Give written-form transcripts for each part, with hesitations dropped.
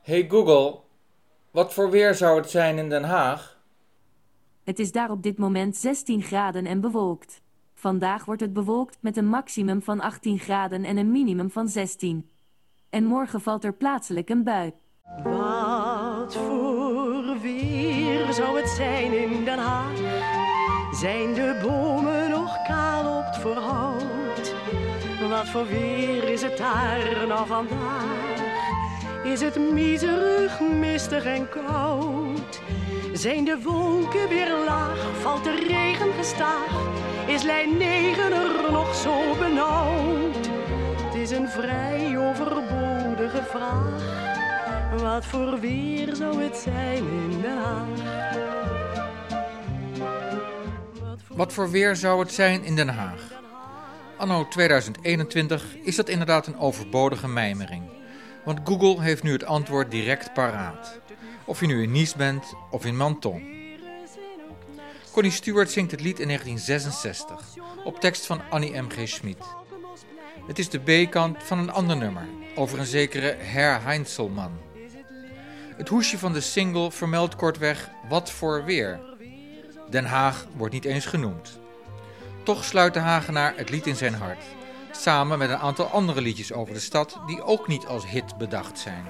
Hey Google, wat voor weer zou het zijn in Den Haag? Het is daar op dit moment 16 graden en bewolkt. Vandaag wordt het bewolkt met een maximum van 18 graden en een minimum van 16. En morgen valt er plaatselijk een bui. Wat voor weer zou het zijn in Den Haag? Zijn de bomen nog kaal op het voorhout? Wat voor weer is het daar nou vandaag? Is het miserig, mistig en koud? Zijn de wolken weer laag? Valt de regen gestaag? Is lijn 9 er nog zo benauwd? Het is een vrij overbodige vraag. Wat voor weer zou het zijn in Den Haag? Wat voor weer zou het zijn in Den Haag? Anno 2021 is dat inderdaad een overbodige mijmering. Want Google heeft nu het antwoord direct paraat. Of je nu in Nice bent of in Menton. Connie Stewart zingt het lied in 1966, op tekst van Annie M.G. Schmid. Het is de B-kant van een ander nummer, over een zekere Herr Heinzelman. Het hoesje van de single vermeldt kortweg wat voor weer. Den Haag wordt niet eens genoemd. Toch sluit de Hagenaar het lied in zijn hart, samen met een aantal andere liedjes over de stad die ook niet als hit bedacht zijn.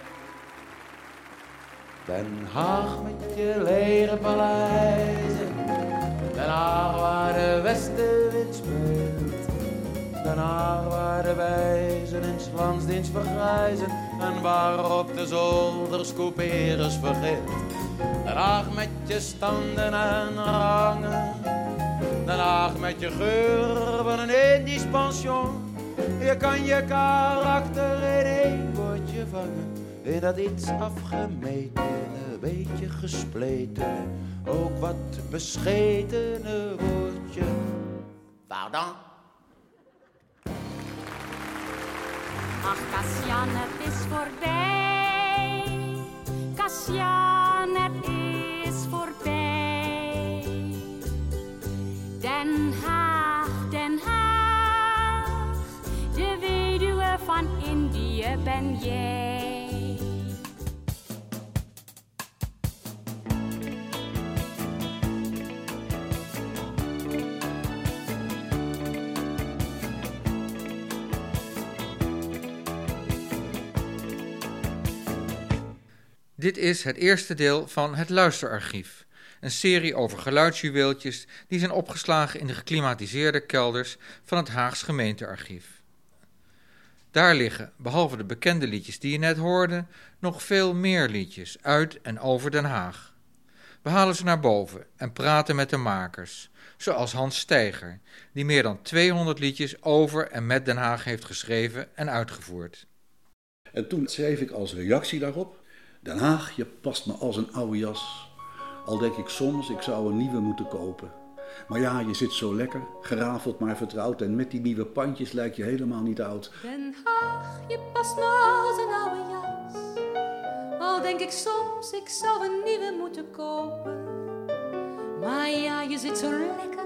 Den Haag met je lege paleizen, Den Haag waar de westenwind speelt, Den Haag waar de wijzen in 's landsdienst vergrijzen en waarop de zolders couperus vergeet. Den Haag met je standen en rangen, Den Haag met je geur van een Indisch pension. Je kan je karakter in één woordje vangen, in dat iets afgemetene, beetje gespleten, ook wat beschetene woordje. Pardon? Ach, Kassian, het is voorbij. Kassian, het is voorbij. Den Haag, Den Haag, de weduwe van Indië ben jij. Dit is het eerste deel van Het Luisterarchief, een serie over geluidsjuweeltjes die zijn opgeslagen in de geklimatiseerde kelders van het Haags gemeentearchief. Daar liggen, behalve de bekende liedjes die je net hoorde, nog veel meer liedjes uit en over Den Haag. We halen ze naar boven en praten met de makers, zoals Hans Steiger, die meer dan 200 liedjes over en met Den Haag heeft geschreven en uitgevoerd. En toen schreef ik als reactie daarop: Den Haag, je past me als een oude jas. Al denk ik soms, ik zou een nieuwe moeten kopen. Maar ja, je zit zo lekker, gerafeld maar vertrouwd. En met die nieuwe pandjes lijk je helemaal niet oud. Den Haag, je past me als een oude jas. Al denk ik soms, ik zou een nieuwe moeten kopen. Maar ja, je zit zo lekker,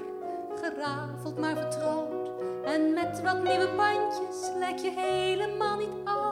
gerafeld maar vertrouwd. En met wat nieuwe pandjes lijk je helemaal niet oud.